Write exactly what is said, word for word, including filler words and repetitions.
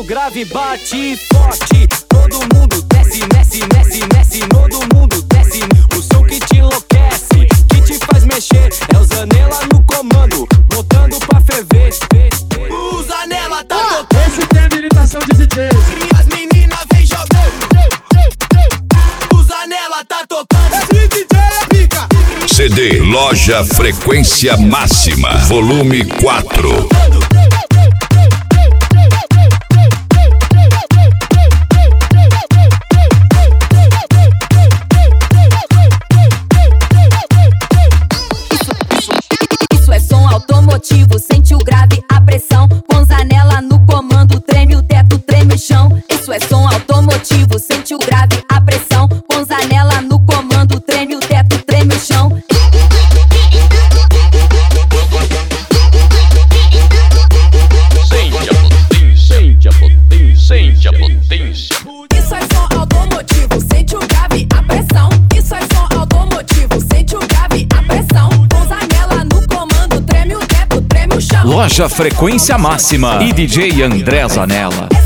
grave bate forte. Todo mundo desce, desce, desce, desce. Todo mundo desce. O som que te enlouquece, que te faz mexer. É o Zanella no comando, botando pra ferver. O Zanella tá tocando. Esse tem habilitação de D J. As meninas vem jogando. O Zanella tá tocando. Esse D J é pica. C D Loja Frequência Máxima, volume quatro. Automotivo, sente o grave, a pressão. Com Zanella no comando, treme o teto, treme o chão. Isso é som automotivo, sente o grave, a pressão. Com Zanella no comando, treme o teto, treme o chão. Sente a potência, sente a potência, sente a potência. Isso é som automotivo, sente o grave, a pressão. Isso é som automotivo, sente o grave, a pressão. Com Zanella no comando, treme o teto, treme o chão. Loja Frequência Máxima e D J André Zanella.